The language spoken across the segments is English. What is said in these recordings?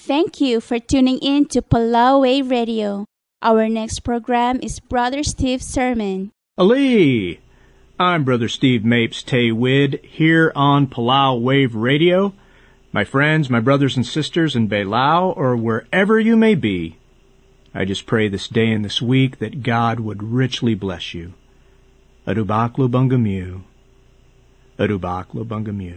Thank you for tuning in to Palau Wave Radio. Our next program is Brother Steve's sermon. Ali! I'm Brother Steve Mapes Taywid here on Palau Wave Radio. My friends, my brothers and sisters in Belau or wherever you may be, I just pray this day and this week that God would richly bless you. Adubaklo Bungamu. Adubaklo Bungamu.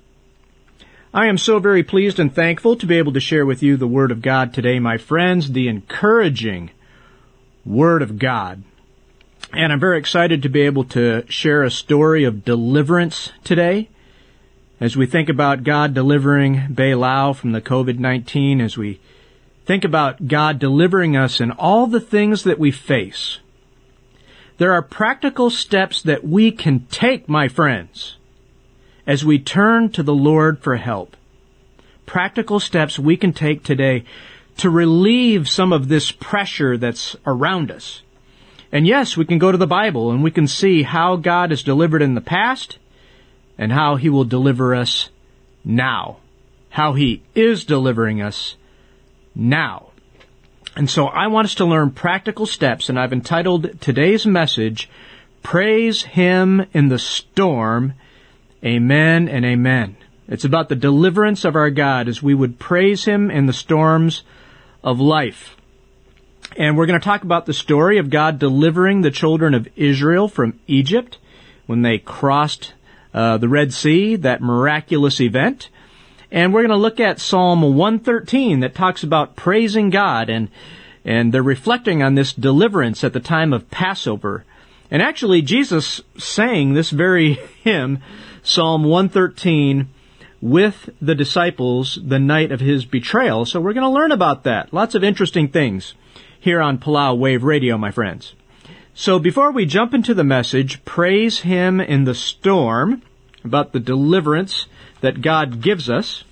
I am so very pleased and thankful to be able to share with you the Word of God today, my friends, the encouraging Word of God. And I'm very excited to be able to share a story of deliverance today. As we think about God delivering Belau from the COVID-19, as we think about God delivering us in all the things that we face, there are practical steps that we can take, my friends, as we turn to the Lord for help. Practical steps we can take today to relieve some of this pressure that's around us. And yes, we can go to the Bible and we can see how God has delivered in the past and how He will deliver us now. How He is delivering us now. And so I want us to learn practical steps, and I've entitled today's message, Praise Him in the Storm. Amen and amen. It's about the deliverance of our God as we would praise Him in the storms of life. And we're going to talk about the story of God delivering the children of Israel from Egypt when they crossed the Red Sea, that miraculous event. And we're going to look at Psalm 113 that talks about praising God, and they're reflecting on this deliverance at the time of Passover. And actually, Jesus sang this very hymn, Psalm 113, with the disciples the night of His betrayal. So we're going to learn about that. Lots of interesting things here on Palau Wave Radio, my friends. So before we jump into the message, Praise Him in the Storm, about the deliverance that God gives us,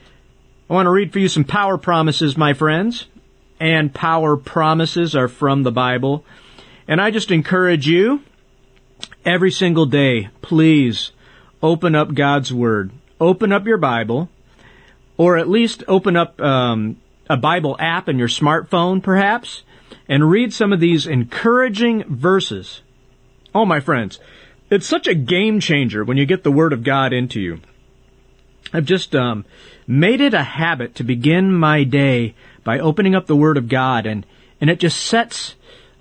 I want to read for you some power promises, my friends. And power promises are from the Bible. And I just encourage you, every single day, please open up God's Word. Open up your Bible, or at least open up a Bible app in your smartphone, perhaps, and read some of these encouraging verses. Oh, my friends, it's such a game changer when you get the Word of God into you. I've just made it a habit to begin my day by opening up the Word of God, and it just sets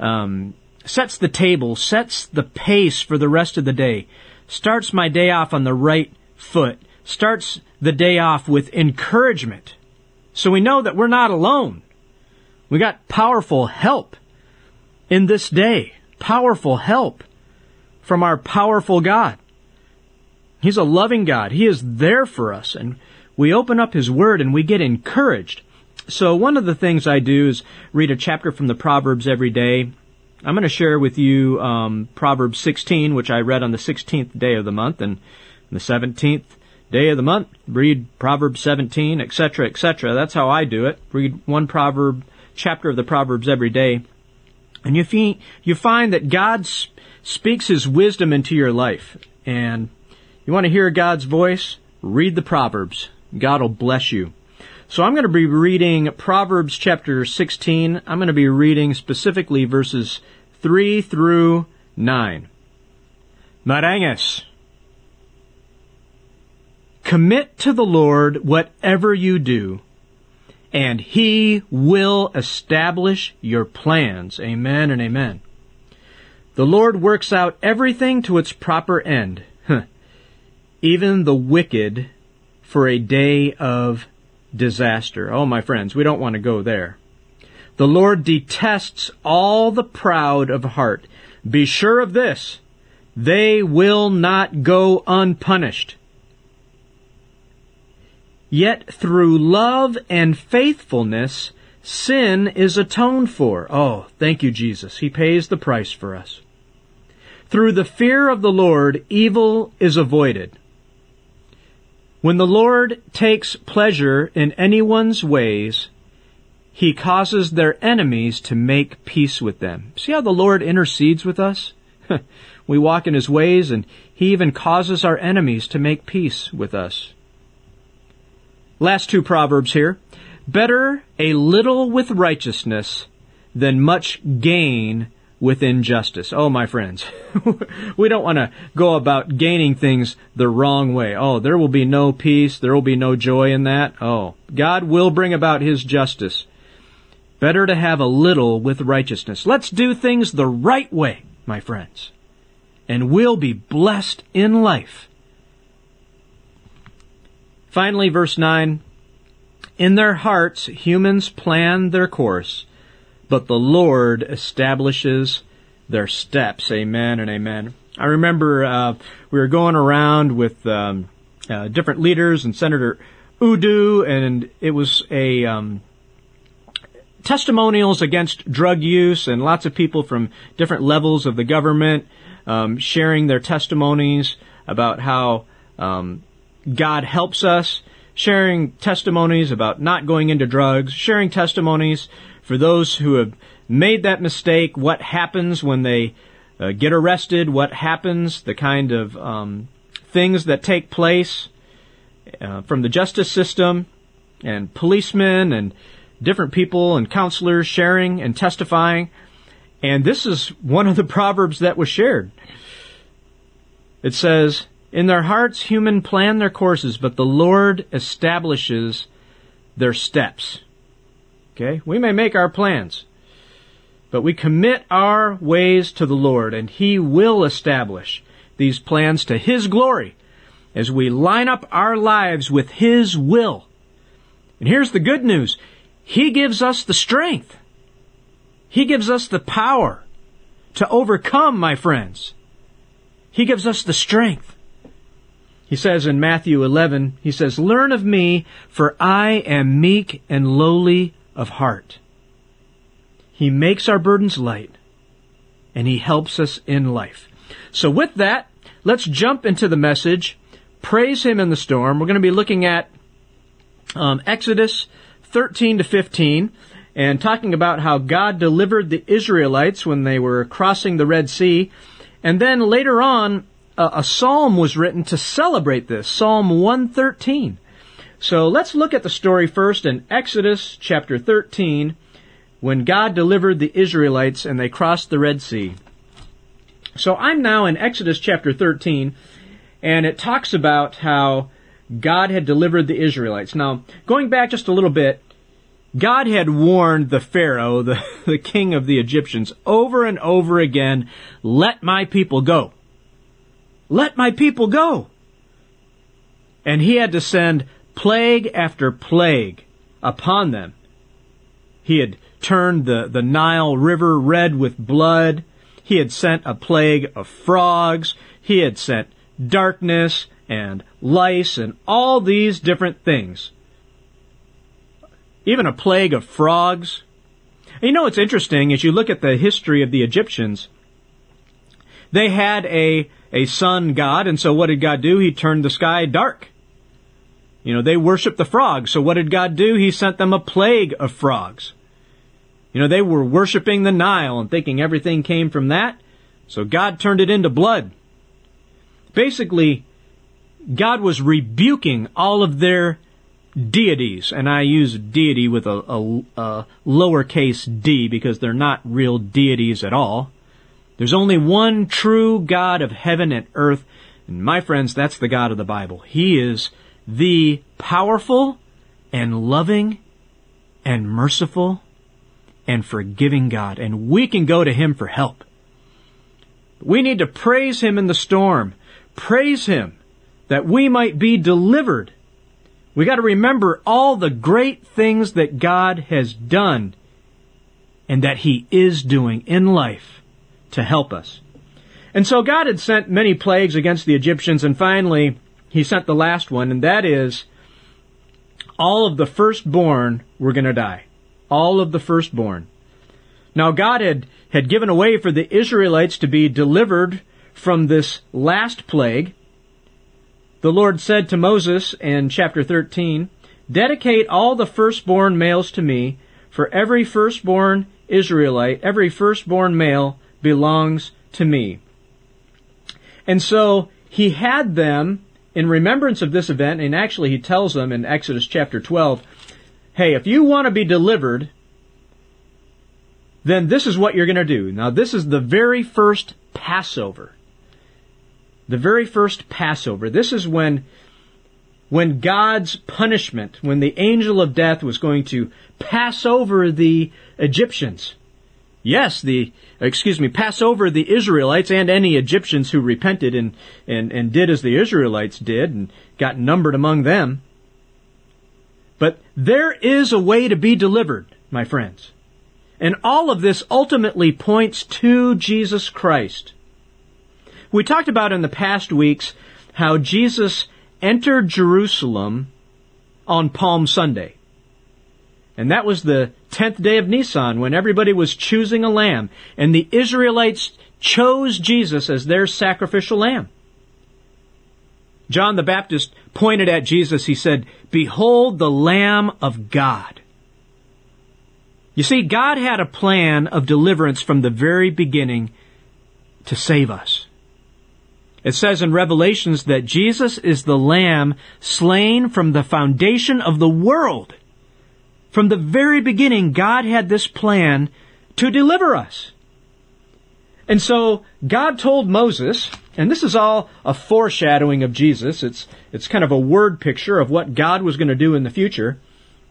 the table, sets the pace for the rest of the day, starts my day off on the right foot, starts the day off with encouragement. So we know that we're not alone. We got powerful help in this day, powerful help from our powerful God. He's a loving God. He is there for us, and we open up His Word and we get encouraged. So one of the things I do is read a chapter from the Proverbs every day. I'm going to share with you Proverbs 16, which I read on the 16th day of the month, and the 17th day of the month, read Proverbs 17, etc., etc. That's how I do it. Read one chapter of the Proverbs every day. And you find that God speaks His wisdom into your life. And you want to hear God's voice? Read the Proverbs. God will bless you. So I'm going to be reading Proverbs chapter 16. I'm going to be reading specifically verses 3 through 9. Marangas. Commit to the Lord whatever you do, and He will establish your plans. Amen and amen. The Lord works out everything to its proper end, even the wicked for a day of disaster. Oh, my friends, we don't want to go there. The Lord detests all the proud of heart. Be sure of this, they will not go unpunished. Yet through love and faithfulness, sin is atoned for. Oh, thank you, Jesus. He pays the price for us. Through the fear of the Lord, evil is avoided. When the Lord takes pleasure in anyone's ways, He causes their enemies to make peace with them. See how the Lord intercedes with us? We walk in His ways, and He even causes our enemies to make peace with us. Last two Proverbs here. Better a little with righteousness than much gain with injustice. Oh, my friends, we don't want to go about gaining things the wrong way. Oh, there will be no peace, there will be no joy in that. Oh, God will bring about His justice. Better to have a little with righteousness. Let's do things the right way, my friends, and we'll be blessed in life. Finally, verse 9, in their hearts humans plan their course, but the Lord establishes their steps. Amen and amen. I remember we were going around with different leaders and Senator Udo, and it was a testimonials against drug use, and lots of people from different levels of the government sharing their testimonies about how God helps us, sharing testimonies about not going into drugs, sharing testimonies for those who have made that mistake, what happens when they get arrested, what happens, the kind of things that take place from the justice system, and policemen and different people and counselors sharing and testifying. And this is one of the proverbs that was shared. It says, in their hearts human plan their courses, but the Lord establishes their steps. Okay? We may make our plans, but we commit our ways to the Lord, and He will establish these plans to His glory as we line up our lives with His will. And here's the good news. He gives us the strength. He gives us the power to overcome, my friends. He gives us the strength. He says in Matthew 11, He says, learn of me, for I am meek and lowly of heart. He makes our burdens light, and He helps us in life. So with that, let's jump into the message. Praise Him in the storm. We're going to be looking at Exodus 13 to 15, and talking about how God delivered the Israelites when they were crossing the Red Sea. And then later on, a psalm was written to celebrate this, Psalm 113. So let's look at the story first in Exodus chapter 13, when God delivered the Israelites and they crossed the Red Sea. So I'm now in Exodus chapter 13, and it talks about how God had delivered the Israelites. Now, going back just a little bit, God had warned the Pharaoh, the king of the Egyptians, over and over again, let my people go. Let my people go. And He had to send plague after plague upon them. He had turned the Nile River red with blood. He had sent a plague of frogs. He had sent darkness and lice and all these different things. Even a plague of frogs. And you know what's interesting, as you look at the history of the Egyptians, they had a sun god, and so what did God do? He turned the sky dark. You know, they worshiped the frogs, so what did God do? He sent them a plague of frogs. You know, they were worshiping the Nile and thinking everything came from that, so God turned it into blood. Basically, God was rebuking all of their deities, and I use deity with a lowercase d because they're not real deities at all. There's only one true God of heaven and earth, and my friends, that's the God of the Bible. He is the powerful and loving and merciful and forgiving God, and we can go to Him for help. We need to praise Him in the storm. Praise Him that we might be delivered. We got to remember all the great things that God has done and that He is doing in life to help us. And so God had sent many plagues against the Egyptians, and finally He sent the last one, and that is all of the firstborn were going to die. All of the firstborn. Now God had given a way for the Israelites to be delivered from this last plague. The Lord said to Moses in chapter 13, dedicate all the firstborn males to me, for every firstborn Israelite, every firstborn male belongs to me. And so He had them, in remembrance of this event, and actually He tells them in Exodus chapter 12, hey, if you want to be delivered, then this is what you're going to do. Now, this is the very first Passover. The very first Passover. This is when God's punishment, when the angel of death was going to pass over the Egyptians. Yes, pass over the Israelites and any Egyptians who repented and did as the Israelites did and got numbered among them. But there is a way to be delivered, my friends. And all of this ultimately points to Jesus Christ. We talked about in the past weeks how Jesus entered Jerusalem on Palm Sunday. And that was the 10th day of Nisan, when everybody was choosing a lamb. And the Israelites chose Jesus as their sacrificial lamb. John the Baptist pointed at Jesus. He said, "Behold the Lamb of God." You see, God had a plan of deliverance from the very beginning to save us. It says in Revelations that Jesus is the Lamb slain from the foundation of the world. From the very beginning, God had this plan to deliver us. And so God told Moses, and this is all a foreshadowing of Jesus. It's kind of a word picture of what God was going to do in the future.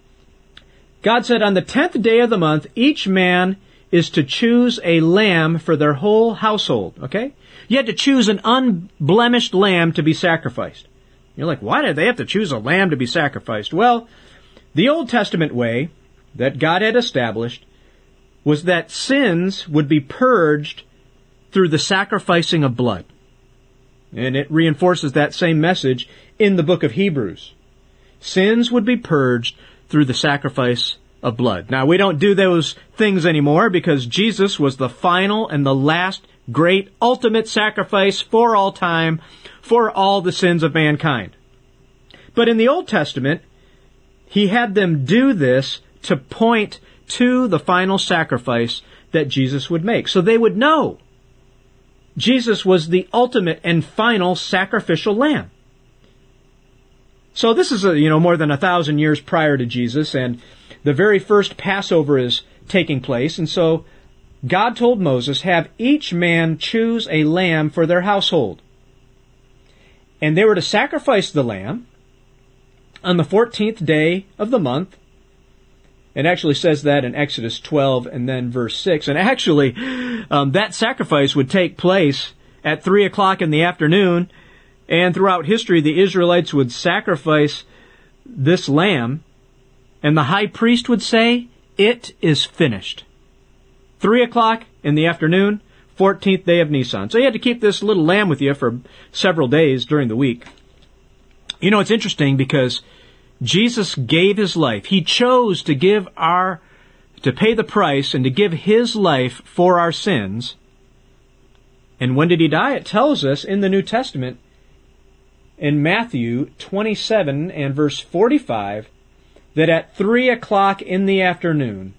God said, on the 10th day of the month, each man is to choose a lamb for their whole household. Okay? You had to choose an unblemished lamb to be sacrificed. You're like, why did they have to choose a lamb to be sacrificed? Well, the Old Testament way that God had established was that sins would be purged through the sacrificing of blood. And it reinforces that same message in the book of Hebrews. Sins would be purged through the sacrifice of blood. Now, we don't do those things anymore because Jesus was the final and the last great ultimate sacrifice for all time for all the sins of mankind. But in the Old Testament, He had them do this to point to the final sacrifice that Jesus would make. So they would know Jesus was the ultimate and final sacrificial lamb. So this is, more than 1,000 years prior to Jesus, and the very first Passover is taking place. And so God told Moses, have each man choose a lamb for their household. And they were to sacrifice the lamb on the 14th day of the month. It actually says that in Exodus 12 and then verse 6. And actually, that sacrifice would take place at 3 o'clock in the afternoon. And throughout history, the Israelites would sacrifice this lamb. And the high priest would say, it is finished. 3 o'clock in the afternoon, 14th day of Nisan. So you had to keep this little lamb with you for several days during the week. It's interesting because Jesus gave His life. He chose to pay the price and to give His life for our sins. And when did He die? It tells us in the New Testament, in Matthew 27 and verse 45, that at 3 o'clock in the afternoon,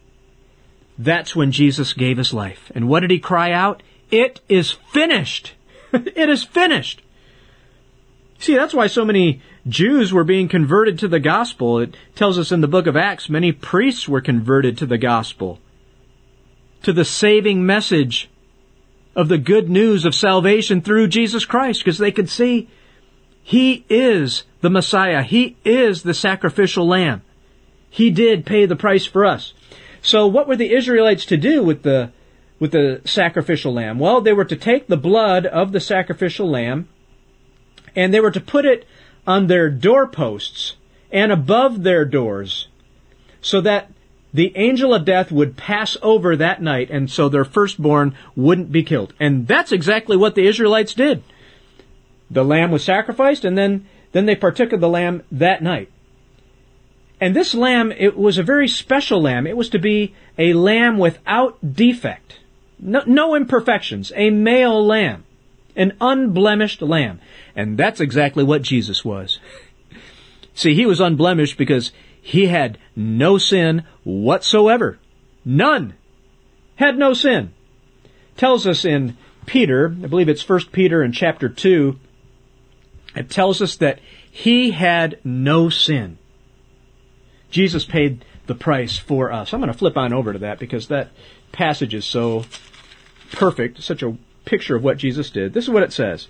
that's when Jesus gave His life. And what did He cry out? It is finished. It is finished. See, that's why so many Jews were being converted to the gospel. It tells us in the book of Acts, many priests were converted to the gospel, to the saving message of the good news of salvation through Jesus Christ, because they could see He is the Messiah. He is the sacrificial lamb. He did pay the price for us. So what were the Israelites to do with the sacrificial lamb? Well, they were to take the blood of the sacrificial lamb and they were to put it on their doorposts and above their doors so that the angel of death would pass over that night, and so their firstborn wouldn't be killed. And that's exactly what the Israelites did. The lamb was sacrificed, and then they partook of the lamb that night. And this lamb, it was a very special lamb. It was to be a lamb without defect. No imperfections. A male lamb. An unblemished lamb. And that's exactly what Jesus was. See, He was unblemished because He had no sin whatsoever. None. Had no sin. Tells us in Peter, I believe it's 1 Peter in chapter 2, it tells us that He had no sin. Jesus paid the price for us. I'm going to flip on over to that because that passage is so perfect, such a picture of what Jesus did. This is what it says.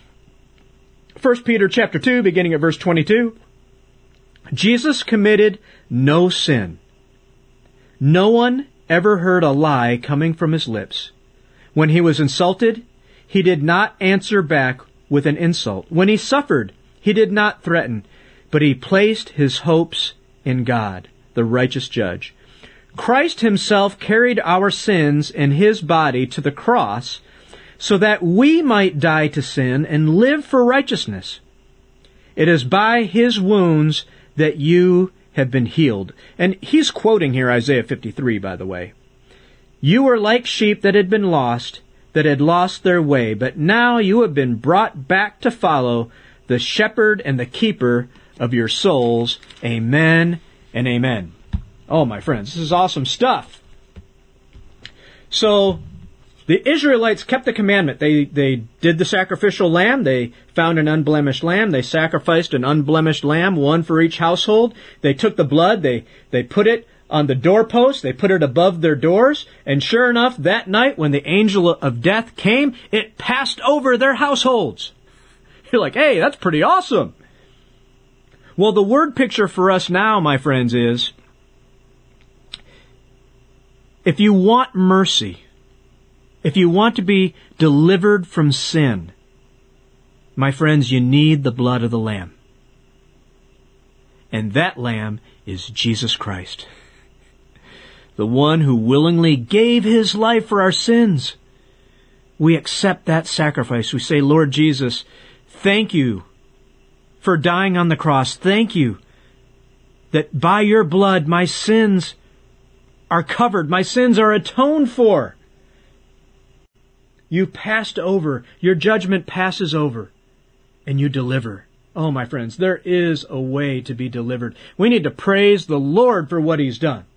1 Peter chapter 2, beginning at verse 22. Jesus committed no sin. No one ever heard a lie coming from his lips. When he was insulted, he did not answer back with an insult. When he suffered, he did not threaten, but he placed his hopes in God, the righteous judge. Christ himself carried our sins in his body to the cross so that we might die to sin and live for righteousness. It is by his wounds that you have been healed. And he's quoting here Isaiah 53, by the way. You were like sheep that had been lost, that had lost their way, but now you have been brought back to follow the shepherd and the keeper of your souls. Amen and amen. Oh, my friends, this is awesome stuff. So, the Israelites kept the commandment. They did the sacrificial lamb. They found an unblemished lamb. They sacrificed an unblemished lamb, one for each household. They took the blood. They put it on the doorpost. They put it above their doors. And sure enough, that night when the angel of death came, it passed over their households. You're like, hey, that's pretty awesome. Well, the word picture for us now, my friends, is if you want mercy, if you want to be delivered from sin, my friends, you need the blood of the Lamb. And that Lamb is Jesus Christ, the one who willingly gave his life for our sins. We accept that sacrifice. We say, Lord Jesus, thank you for dying on the cross. Thank you that by your blood my sins are covered. My sins are atoned for. You passed over. Your judgment passes over. And you deliver. Oh, my friends, there is a way to be delivered. We need to praise the Lord for what he's done.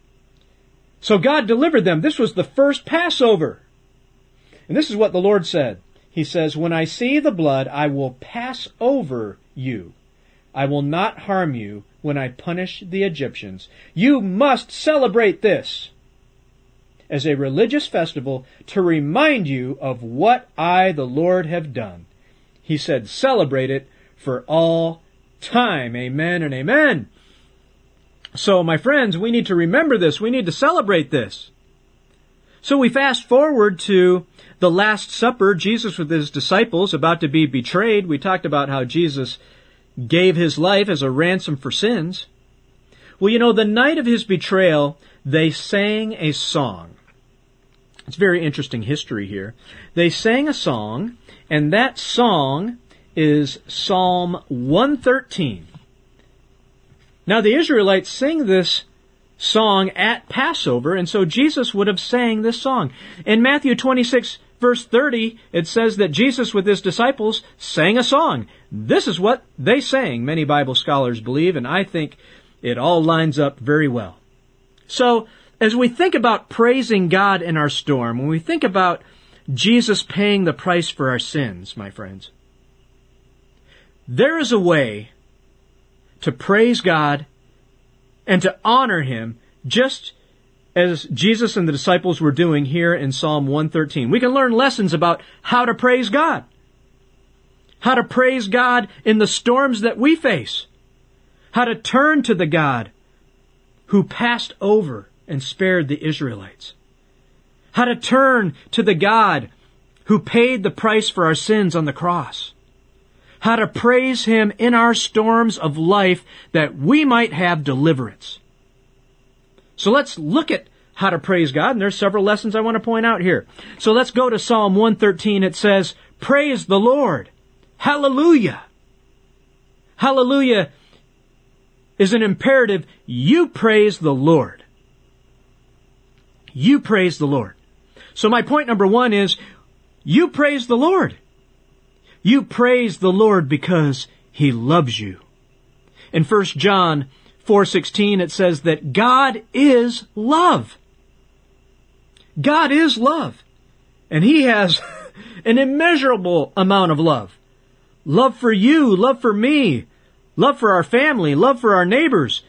So God delivered them. This was the first Passover. And this is what the Lord said. He says, when I see the blood, I will pass over you. I will not harm you when I punish the Egyptians. You must celebrate this as a religious festival to remind you of what I, the Lord, have done. He said, celebrate it for all time. Amen and amen. So, my friends, we need to remember this. We need to celebrate this. So we fast forward to the Last Supper, Jesus with his disciples about to be betrayed. We talked about how Jesus gave his life as a ransom for sins. Well, you know, the night of his betrayal, they sang a song. It's very interesting history here. They sang a song, and that song is Psalm 113. Now, the Israelites sing this song at Passover, and so Jesus would have sang this song. In Matthew 26, verse 30, it says that Jesus with his disciples sang a song. This is what they sang, many Bible scholars believe, and I think it all lines up very well. So, as we think about praising God in our storm, when we think about Jesus paying the price for our sins, my friends, there is a way to praise God and to honor him just as Jesus and the disciples were doing here in Psalm 113. We can learn lessons about how to praise God. How to praise God in the storms that we face. How to turn to the God who passed over and spared the Israelites. How to turn to the God who paid the price for our sins on the cross. How to praise him in our storms of life that we might have deliverance. So let's look at how to praise God, and there's several lessons I want to point out here. So let's go to Psalm 113. It says, praise the Lord. Hallelujah. Hallelujah is an imperative. You praise the Lord. You praise the Lord. So my point number one is, you praise the Lord. You praise the Lord because he loves you. In 1 John 4:16 it says that God is love. God is love. And he has an immeasurable amount of love. Love for you, love for me, love for our family, love for our neighbors,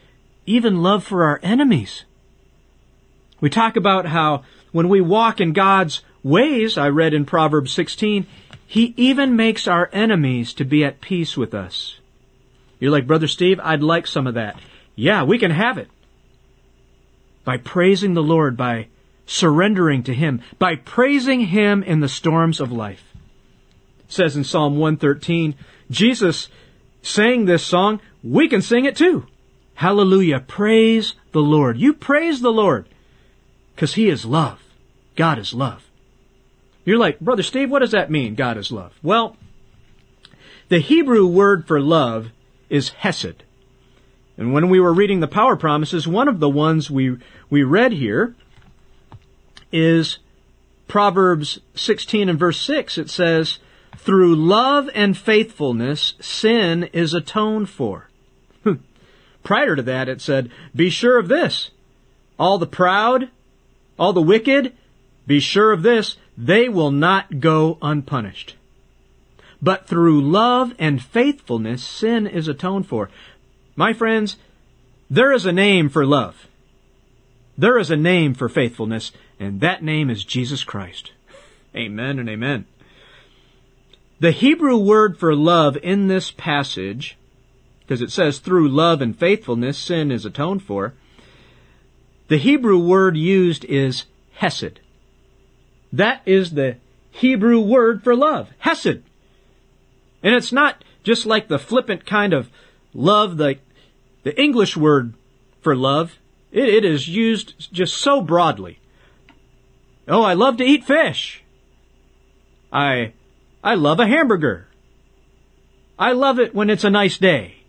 even love for our enemies. We talk about how when we walk in God's ways, I read in Proverbs 16, He even makes our enemies to be at peace with us. You're like, Brother Steve, I'd like some of that. Yeah, we can have it. By praising the Lord, by surrendering to Him, by praising Him in the storms of life. It says in Psalm 113, Jesus sang this song, we can sing it too. Hallelujah, praise the Lord. You praise the Lord, because He is love. God is love. You're like, Brother Steve, what does that mean, God is love? Well, the Hebrew word for love is hesed. And when we were reading the power promises, one of the ones we read here is Proverbs 16 and verse 6. It says, through love and faithfulness, sin is atoned for. Prior to that, it said, be sure of this. All the proud, all the wicked, be sure of this. They will not go unpunished. But through love and faithfulness, sin is atoned for. My friends, there is a name for love. There is a name for faithfulness, and that name is Jesus Christ. Amen and amen. The Hebrew word for love in this passage, because it says through love and faithfulness, sin is atoned for, the Hebrew word used is hesed. That is the Hebrew word for love, hesed. And it's not just like the flippant kind of love, the English word for love. It is used just so broadly. Oh, I love to eat fish. I love a hamburger. I love it when it's a nice day.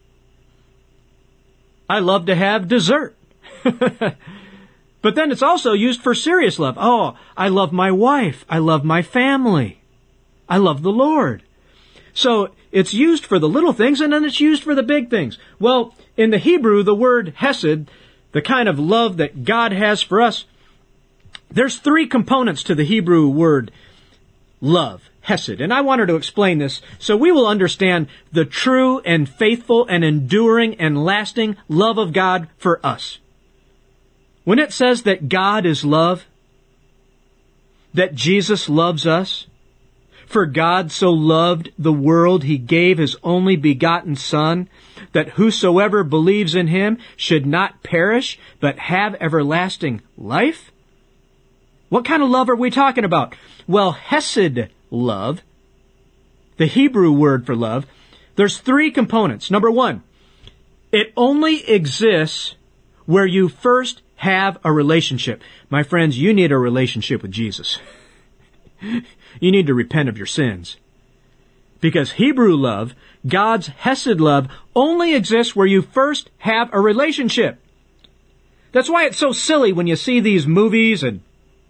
I love to have dessert. But then it's also used for serious love. Oh, I love my wife. I love my family. I love the Lord. So it's used for the little things, and then it's used for the big things. Well, in the Hebrew, the word hesed, the kind of love that God has for us, there's three components to the Hebrew word love, hesed. And I wanted to explain this so we will understand the true and faithful and enduring and lasting love of God for us. When it says that God is love, that Jesus loves us, for God so loved the world, He gave His only begotten Son, that whosoever believes in Him should not perish, but have everlasting life. What kind of love are we talking about? Well, hesed love, the Hebrew word for love, there's three components. Number one, it only exists where you first have a relationship. My friends, you need a relationship with Jesus. You need to repent of your sins. Because Hebrew love, God's hesed love, only exists where you first have a relationship. That's why it's so silly when you see these movies and,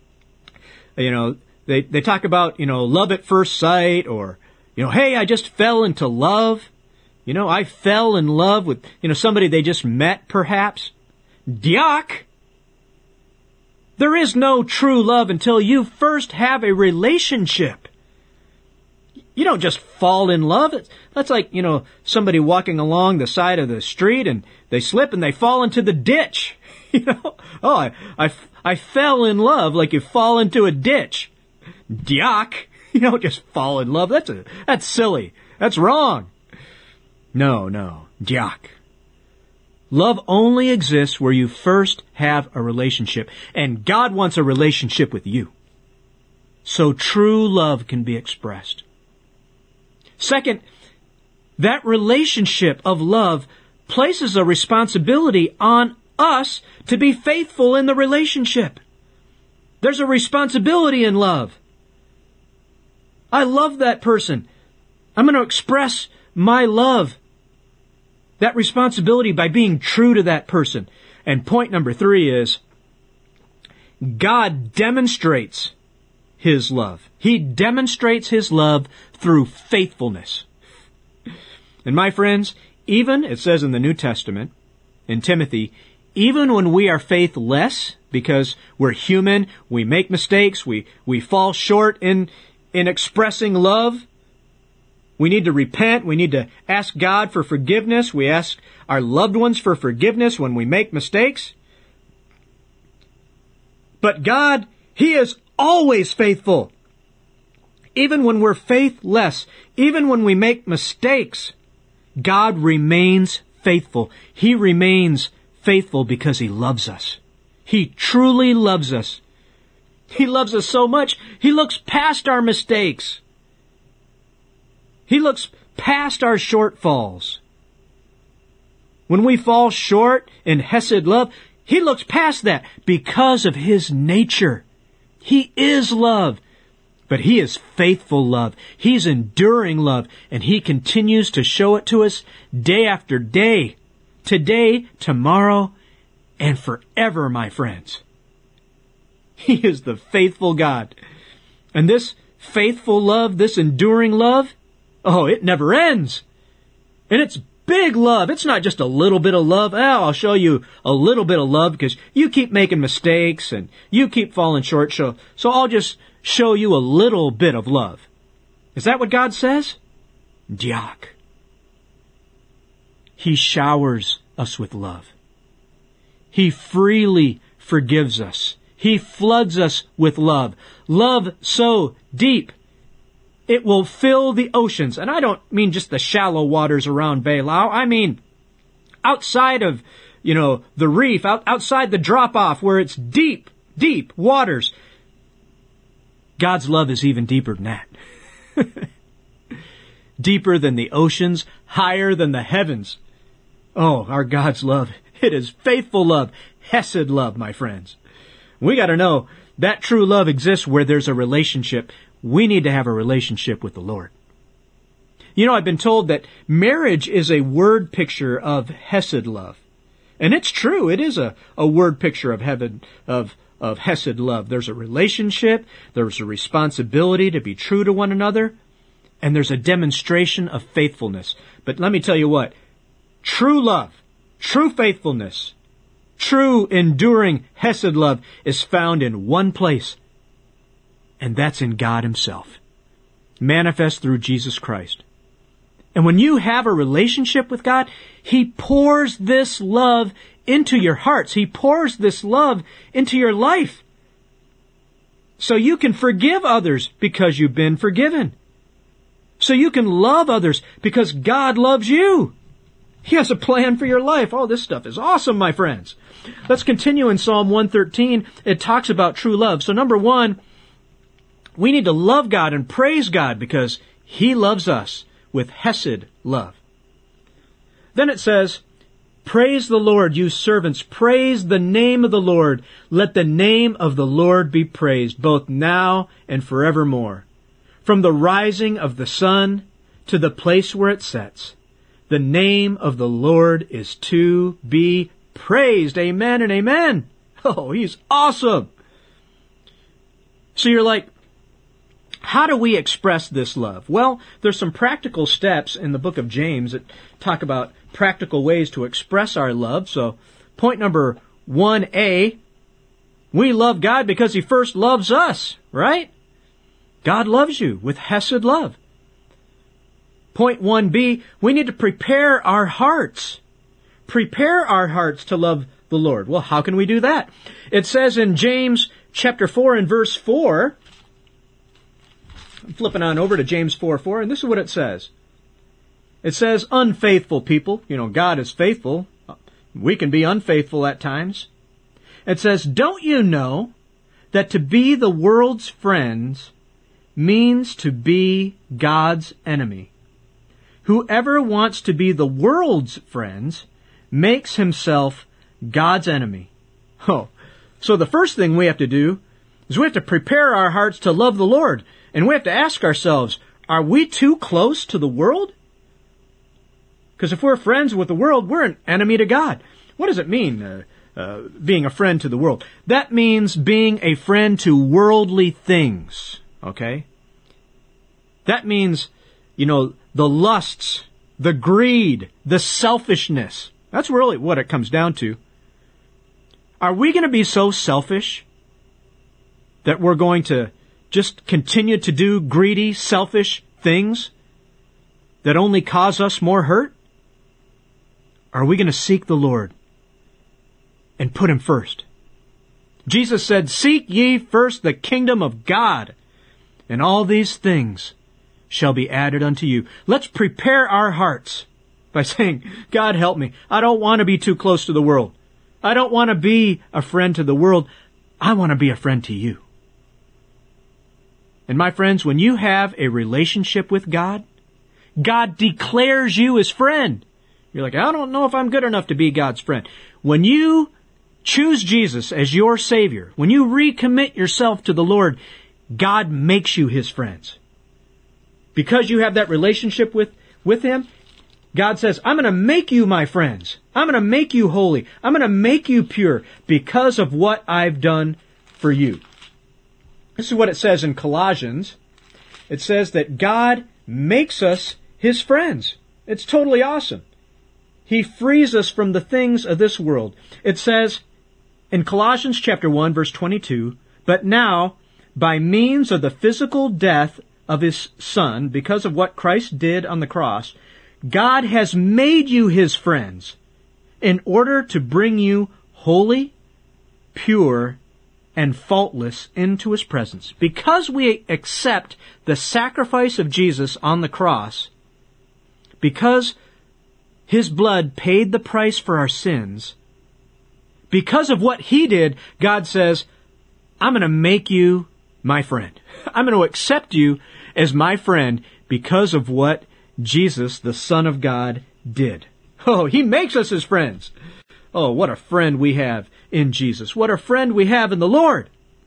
they talk about, love at first sight, or, hey, I just fell into love. I fell in love with, somebody they just met, perhaps. Diak! There is no true love until you first have a relationship. You don't just fall in love. That's like, somebody walking along the side of the street and they slip and they fall into the ditch. Oh, I fell in love, like you fall into a ditch. Diak! You don't just fall in love. That's silly. That's wrong. No. Diak. Love only exists where you first have a relationship, and God wants a relationship with you. So true love can be expressed. Second, that relationship of love places a responsibility on us to be faithful in the relationship. There's a responsibility in love. I love that person. I'm going to express my love, that responsibility, by being true to that person. And point number 3 is, God demonstrates His love. He demonstrates His love through faithfulness. And my friends, even, it says in the New Testament, in Timothy, even when we are faithless, because we're human, we make mistakes, we fall short in expressing love, We need to repent. We need to ask God for forgiveness. We ask our loved ones for forgiveness when we make mistakes. But God, He is always faithful. Even when we're faithless, even when we make mistakes, God remains faithful. He remains faithful because He loves us. He truly loves us. He loves us so much, He looks past our mistakes. He looks past our shortfalls. When we fall short in Hesed love, He looks past that because of His nature. He is love, but He is faithful love. He's enduring love, and He continues to show it to us day after day, today, tomorrow, and forever, my friends. He is the faithful God. And this faithful love, this enduring love, oh, it never ends. And it's big love. It's not just a little bit of love. I'll show you a little bit of love because you keep making mistakes and you keep falling short. So I'll just show you a little bit of love. Is that what God says? Diak. He showers us with love. He freely forgives us. He floods us with love. Love so deep, it will fill the oceans. And I don't mean just the shallow waters around Beilau. I mean outside of, the reef, outside the drop-off where it's deep, deep waters. God's love is even deeper than that. Deeper than the oceans, higher than the heavens. Oh, our God's love. It is faithful love, Hesed love, my friends. We got to know that true love exists where there's a relationship. We need to have a relationship with the Lord. I've been told that marriage is a word picture of Hesed love. And it's true. It is a word picture of heaven, of Hesed love. There's a relationship. There's a responsibility to be true to one another. And there's a demonstration of faithfulness. But let me tell you what. True love, true faithfulness, true enduring Hesed love is found in one place. And that's in God Himself, manifest through Jesus Christ. And when you have a relationship with God, He pours this love into your hearts. He pours this love into your life. So you can forgive others because you've been forgiven. So you can love others because God loves you. He has a plan for your life. Oh, this stuff is awesome, my friends. Let's continue in Psalm 113. It talks about true love. So number one, we need to love God and praise God because He loves us with Hesed love. Then it says, praise the Lord, you servants. Praise the name of the Lord. Let the name of the Lord be praised, both now and forevermore. From the rising of the sun to the place where it sets, the name of the Lord is to be praised. Amen and amen. Oh, He's awesome. So you're like, how do we express this love? Well, there's some practical steps in the book of James that talk about practical ways to express our love. So point number 1A, we love God because He first loves us, right? God loves you with Hesed love. Point 1B, we need to prepare our hearts. Prepare our hearts to love the Lord. Well, how can we do that? It says in James chapter 4 and verse 4, I'm flipping on over to James 4:4, and this is what it says. It says, unfaithful people, God is faithful. We can be unfaithful at times. It says, don't you know that to be the world's friends means to be God's enemy? Whoever wants to be the world's friends makes himself God's enemy. Oh, so the first thing we have to do is we have to prepare our hearts to love the Lord. And we have to ask ourselves, are we too close to the world? Because if we're friends with the world, we're an enemy to God. What does it mean, being a friend to the world? That means being a friend to worldly things, okay? That means, the lusts, the greed, the selfishness. That's really what it comes down to. Are we going to be so selfish that we're going to just continue to do greedy, selfish things? that only cause us more hurt? Or are we going to seek the Lord and put Him first? Jesus said, "Seek ye first the kingdom of God, and all these things shall be added unto you." Let's prepare our hearts by saying, "God, help me. I don't want to be too close to the world. I don't want to be a friend to the world. I want to be a friend to you." And my friends, when you have a relationship with God, God declares you His friend. You're like, "I don't know if I'm good enough to be God's friend." When you choose Jesus as your Savior, when you recommit yourself to the Lord, God makes you His friends. Because you have that relationship with Him, God says, "I'm going to make you my friends. I'm going to make you holy. I'm going to make you pure because of what I've done for you." This is what it says in Colossians. It says that God makes us His friends. It's totally awesome. He frees us from the things of this world. It says in Colossians chapter 1, verse 22, "But now, by means of the physical death of His Son, because of what Christ did on the cross, God has made you His friends in order to bring you holy, pure, and faultless into His presence." Because we accept the sacrifice of Jesus on the cross, because His blood paid the price for our sins, because of what He did, God says, "I'm going to make you my friend. I'm going to accept you as my friend because of what Jesus, the Son of God, did." Oh, He makes us His friends. Oh, what a friend we have in Jesus. What a friend we have in the Lord.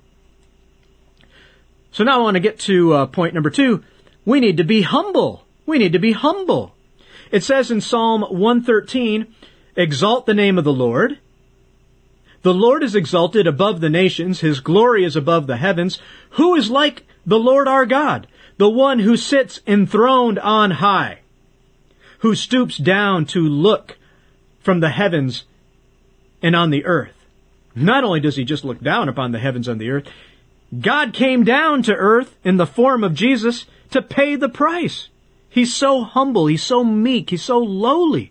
So now I want to get to point number 2. We need to be humble. We need to be humble. It says in Psalm 113, "Exalt the name of the Lord. The Lord is exalted above the nations. His glory is above the heavens. Who is like the Lord our God, the one who sits enthroned on high, who stoops down to look from the heavens and on the earth." Not only does He just look down upon the heavens and the earth, God came down to earth in the form of Jesus to pay the price. He's so humble, He's so meek, He's so lowly.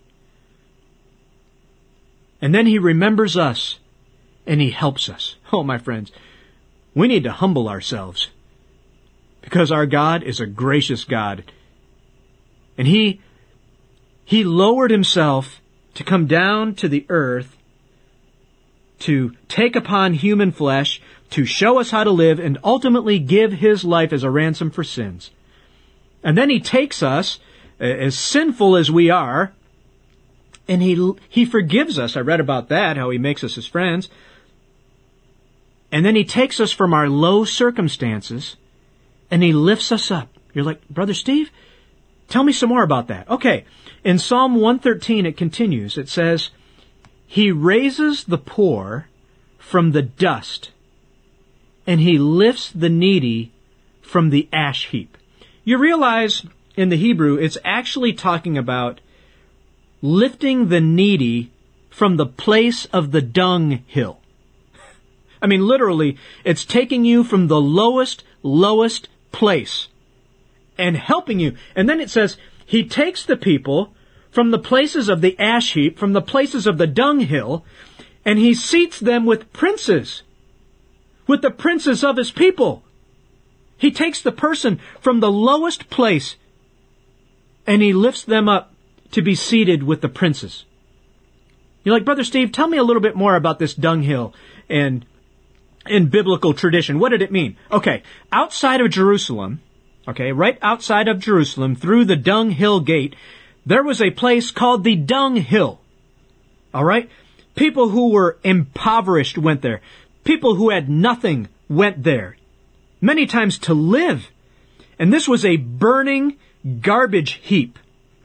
And then He remembers us and He helps us. Oh, my friends, we need to humble ourselves because our God is a gracious God. And He lowered Himself to come down to the earth, to take upon human flesh, to show us how to live, and ultimately give His life as a ransom for sins. And then He takes us, as sinful as we are, and He forgives us. I read about that, how He makes us His friends. And then He takes us from our low circumstances, and He lifts us up. You're like, "Brother Steve, tell me some more about that." Okay, in Psalm 113 it continues. It says, "He raises the poor from the dust, and He lifts the needy from the ash heap." You realize in the Hebrew it's actually talking about lifting the needy from the place of the dunghill. I mean, literally, it's taking you from the lowest place and helping you. And then it says, He takes the people from the places of the ash heap, from the places of the dunghill, and He seats them with princes, with the princes of His people. He takes the person from the lowest place and He lifts them up to be seated with the princes. You're like, "Brother Steve, tell me a little bit more about this dunghill and in biblical tradition. What did it mean?" Okay, outside of Jerusalem, right outside of Jerusalem, through the dunghill gate, there was a place called the dunghill. All right? People who were impoverished went there. People who had nothing went there, many times to live. And this was a burning garbage heap.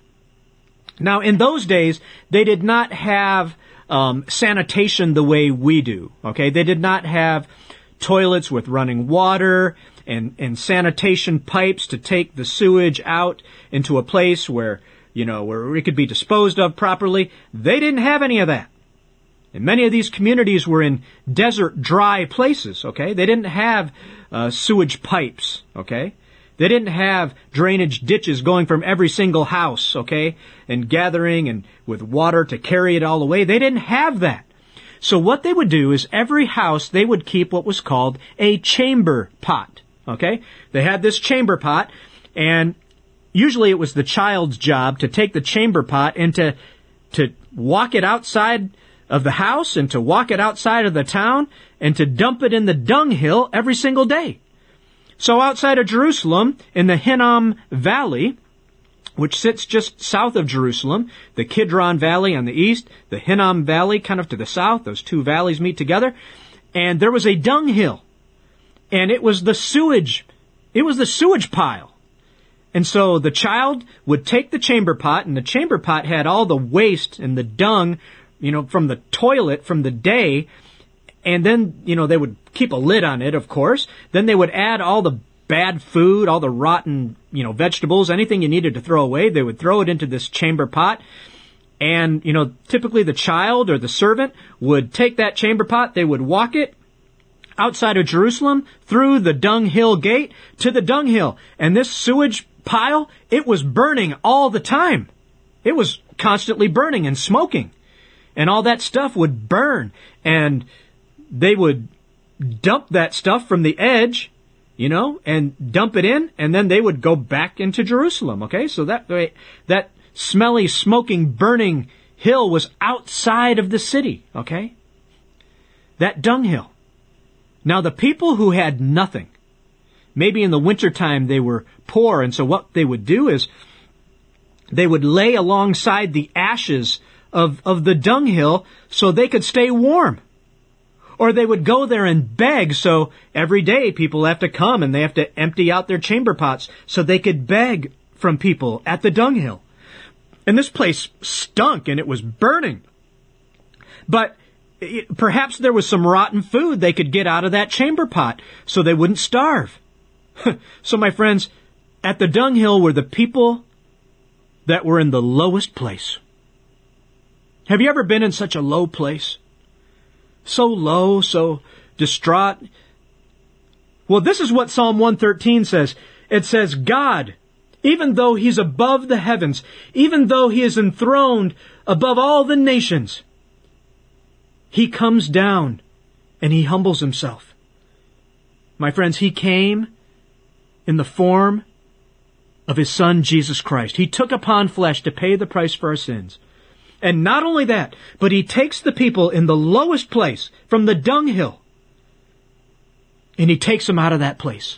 Now, in those days, they did not have sanitation the way we do. Okay, they did not have toilets with running water and sanitation pipes to take the sewage out into a place where it could be disposed of properly. They didn't have any of that. And many of these communities were in desert, dry places. Okay, they didn't have sewage pipes. Okay, They didn't have drainage ditches going from every single house, okay, and gathering and with water to carry it all away. They didn't have that. So what they would do is every house, they would keep what was called a chamber pot, okay? They had this chamber pot, and usually it was the child's job to take the chamber pot and to walk it outside of the house and to walk it outside of the town and to dump it in the dunghill every single day. So outside of Jerusalem, in the Hinnom Valley, which sits just south of Jerusalem, the Kidron Valley on the east, the Hinnom Valley kind of to the south, those two valleys meet together, and there was a dunghill, and it was the sewage pile. And so the child would take the chamber pot, and the chamber pot had all the waste and the dung, from the toilet from the day, and then, they would keep a lid on it, of course. Then they would add all the bad food, all the rotten, vegetables, anything you needed to throw away. They would throw it into this chamber pot. And, typically the child or the servant would take that chamber pot, they would walk it outside of Jerusalem through the dunghill gate to the dunghill. And this sewage pile, it was burning all the time. It was constantly burning and smoking. And all that stuff would burn. And they would dump that stuff from the edge, and dump it in, and then they would go back into Jerusalem, okay? So that smelly, smoking, burning hill was outside of the city, okay? That dunghill. Now, the people who had nothing, maybe in the wintertime they were poor, and so what they would do is they would lay alongside the ashes of the dunghill so they could stay warm. Or they would go there and beg, so every day people have to come and they have to empty out their chamber pots so they could beg from people at the dunghill. And this place stunk and it was burning. But perhaps there was some rotten food they could get out of that chamber pot so they wouldn't starve. So my friends, at the dunghill were the people that were in the lowest place. Have you ever been in such a low place? So low, so distraught. Well, this is what Psalm 113 says. It says, God, even though He's above the heavens, even though He is enthroned above all the nations, He comes down and He humbles Himself. My friends, He came in the form of His Son, Jesus Christ. He took upon flesh to pay the price for our sins. And not only that, but He takes the people in the lowest place, from the dunghill, and He takes them out of that place.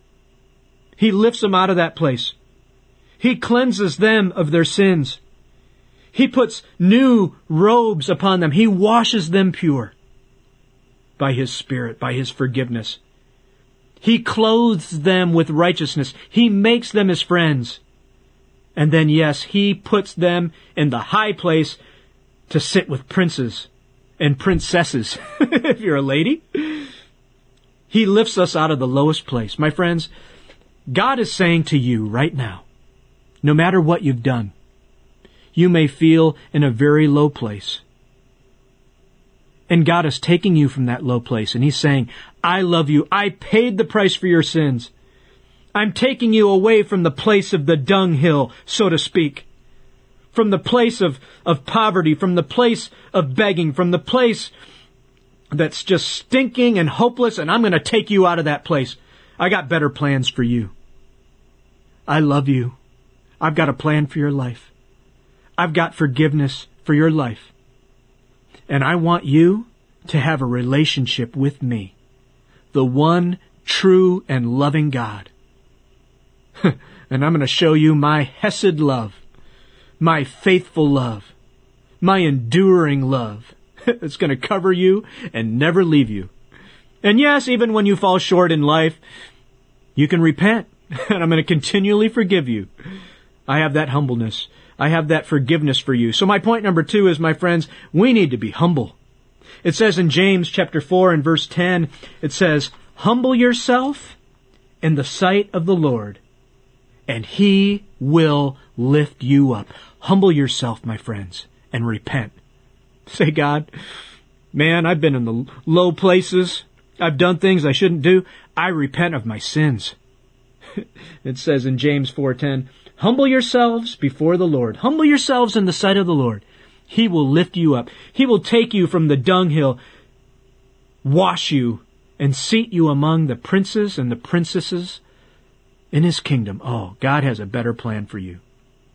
He lifts them out of that place. He cleanses them of their sins. He puts new robes upon them. He washes them pure by His Spirit, by His forgiveness. He clothes them with righteousness. He makes them His friends. And then, yes, He puts them in the high place to sit with princes and princesses, if you're a lady. He lifts us out of the lowest place. My friends, God is saying to you right now, no matter what you've done, you may feel in a very low place. And God is taking you from that low place, and He's saying, I love you. I paid the price for your sins. I'm taking you away from the place of the dunghill, so to speak. From the place of poverty, from the place of begging, from the place that's just stinking and hopeless, and I'm going to take you out of that place. I got better plans for you. I love you. I've got a plan for your life. I've got forgiveness for your life. And I want you to have a relationship with me, the one true and loving God. And I'm going to show you my hesed love, my faithful love, my enduring love. It's going to cover you and never leave you. And yes, even when you fall short in life, you can repent, and I'm going to continually forgive you. I have that humbleness. I have that forgiveness for you. So my point number 2 is, my friends, we need to be humble. It says in James chapter 4 and verse 10, it says, humble yourself in the sight of the Lord, and He will lift you up. Humble yourself, my friends, and repent. Say, God, man, I've been in the low places. I've done things I shouldn't do. I repent of my sins. It says in James 4:10, humble yourselves before the Lord. Humble yourselves in the sight of the Lord. He will lift you up. He will take you from the dunghill, wash you, and seat you among the princes and the princesses in His kingdom. Oh, God has a better plan for you.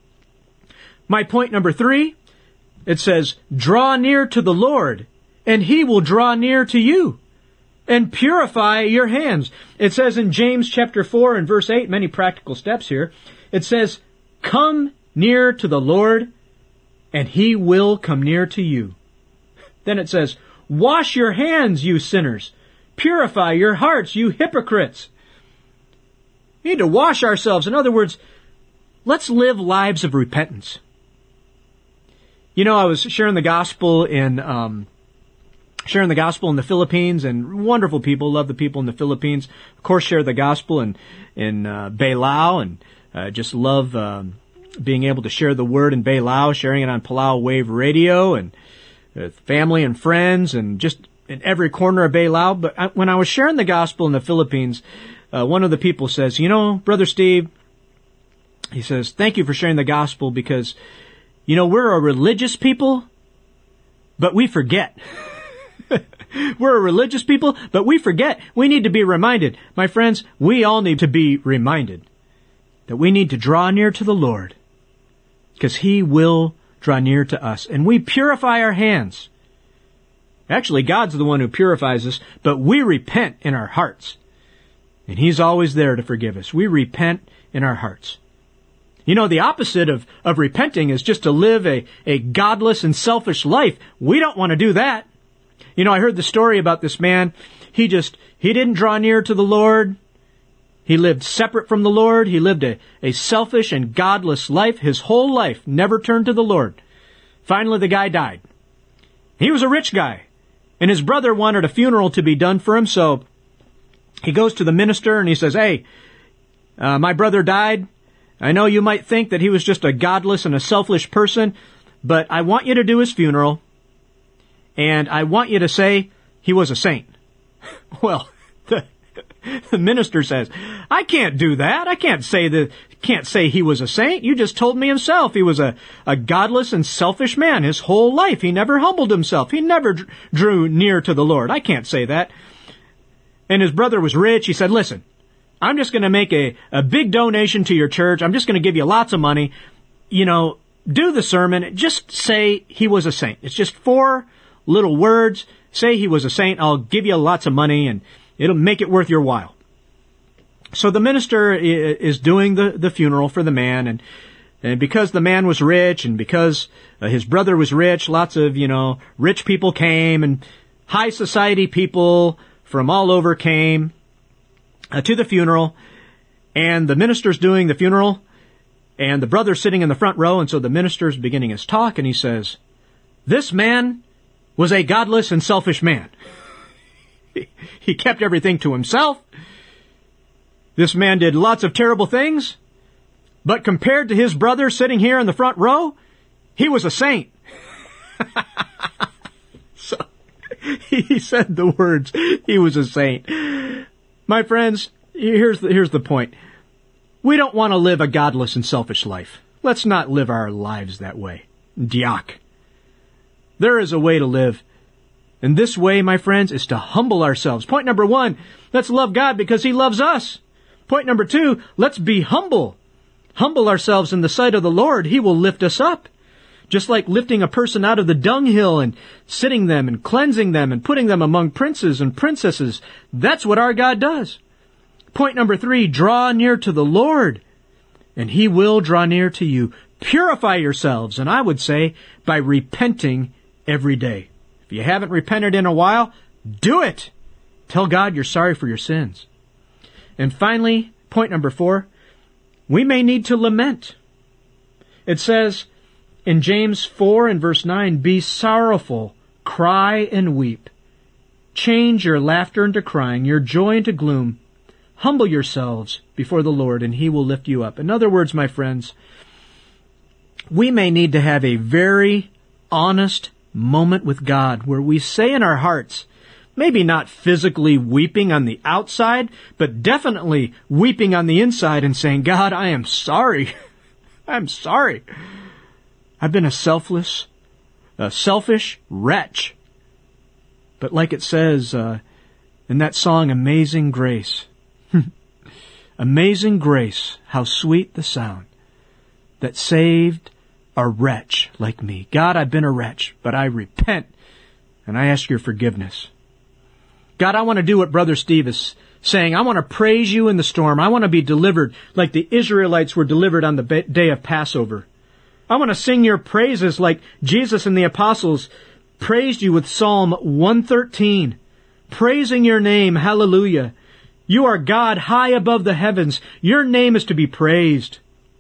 My point number 3, it says, draw near to the Lord, and He will draw near to you, and purify your hands. It says in James chapter 4 and verse 8, many practical steps here. It says, come near to the Lord, and He will come near to you. Then it says, wash your hands, you sinners. Purify your hearts, you hypocrites. We need to wash ourselves. In other words, let's live lives of repentance. You know, I was sharing the gospel in the Philippines, and wonderful people, love the people in the Philippines. Of course, share the gospel in Bailao, and just love being able to share the word in Bailao, sharing it on Palau Wave Radio, and family and friends, and just in every corner of Bailao. But when I was sharing the gospel in the Philippines, one of the people says, you know, Brother Steve, he says, thank you for sharing the gospel, because, you know, we're a religious people, but we forget. We're a religious people, but we forget. We need to be reminded. My friends, we all need to be reminded that we need to draw near to the Lord, because He will draw near to us. And we purify our hands. Actually, God's the one who purifies us, but we repent in our hearts. And He's always there to forgive us. We repent in our hearts. You know, the opposite of repenting is just to live a godless and selfish life. We don't want to do that. You know, I heard the story about this man. He didn't draw near to the Lord. He lived separate from the Lord. He lived a selfish and godless life. His whole life never turned to the Lord. Finally, the guy died. He was a rich guy, and his brother wanted a funeral to be done for him, so he goes to the minister and he says, hey, my brother died. I know you might think that he was just a godless and a selfish person, but I want you to do his funeral, and I want you to say he was a saint. Well, the minister says, I can't do that. I can't say he was a saint. You just told me himself he was a godless and selfish man. His whole life, he never humbled himself. He never drew near to the Lord. I can't say that. And his brother was rich. He said, listen, I'm just going to make a big donation to your church. I'm just going to give you lots of money. You know, do the sermon. Just say he was a saint. It's just 4 little words. Say he was a saint. I'll give you lots of money, and it'll make it worth your while. So the minister is doing the funeral for the man, and because the man was rich, and because his brother was rich, lots of, rich people came, and high society people from all over came to the funeral, and the minister's doing the funeral, and the brother's sitting in the front row, and so the minister's beginning his talk, and he says, this man was a godless and selfish man. He kept everything to himself. This man did lots of terrible things, but compared to his brother sitting here in the front row, he was a saint. So he said the words, he was a saint. My friends, here's the point. We don't want to live a godless and selfish life. Let's not live our lives that way. Diak. There is a way to live. And this way, my friends, is to humble ourselves. Point number 1, let's love God because He loves us. Point number 2, let's be humble. Humble ourselves in the sight of the Lord. He will lift us up. Just like lifting a person out of the dunghill and sitting them and cleansing them and putting them among princes and princesses. That's what our God does. Point number 3, draw near to the Lord, and He will draw near to you. Purify yourselves, and I would say by repenting every day. If you haven't repented in a while, do it. Tell God you're sorry for your sins. And finally, point number 4, we may need to lament. It says in James 4 and verse 9, be sorrowful, cry and weep. Change your laughter into crying, your joy into gloom. Humble yourselves before the Lord, and He will lift you up. In other words, my friends, we may need to have a very honest moment with God where we say in our hearts, Maybe not physically weeping on the outside, but definitely weeping on the inside and saying, God, I am sorry. I'm sorry. I've been a selfish wretch. But like it says in that song, Amazing Grace, amazing grace, how sweet the sound that saved a wretch like me. God, I've been a wretch, but I repent and I ask your forgiveness. God, I want to do what Brother Steve is saying. I want to praise you in the storm. I want to be delivered like the Israelites were delivered on the day of Passover. I want to sing your praises like Jesus and the apostles praised you with Psalm 113, praising your name. Hallelujah. You are God high above the heavens. Your name is to be praised.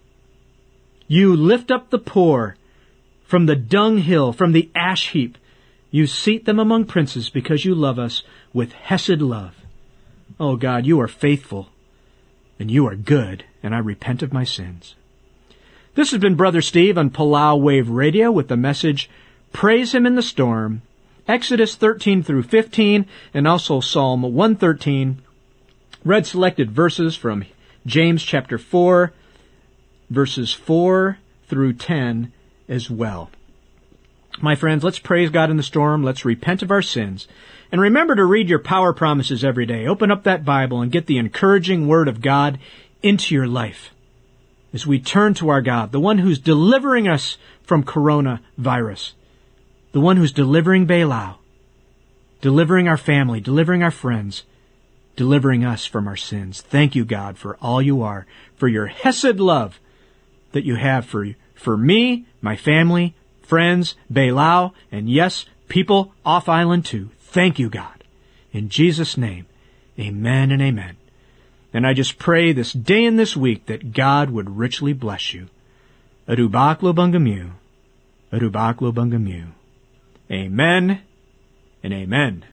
You lift up the poor from the dunghill, from the ash heap. You seat them among princes because you love us with hesed love. Oh God, you are faithful and you are good, and I repent of my sins. This has been Brother Steve on Palau Wave Radio with the message, Praise Him in the Storm, Exodus 13 through 15, and also Psalm 113. Read selected verses from James chapter 4, verses 4 through 10 as well. My friends, let's praise God in the storm. Let's repent of our sins. And remember to read your power promises every day. Open up that Bible and get the encouraging Word of God into your life as we turn to our God, the one who's delivering us from coronavirus, the one who's delivering Beilau, delivering our family, delivering our friends, delivering us from our sins. Thank you, God, for all you are, for your hesed love that you have for me, my family, friends, Beilau, and yes, people off island too. Thank you, God. In Jesus' name, amen and amen. And I just pray this day and this week that God would richly bless you. Arubaklo Bungamu. Arubaklo Bungamu. Amen and amen.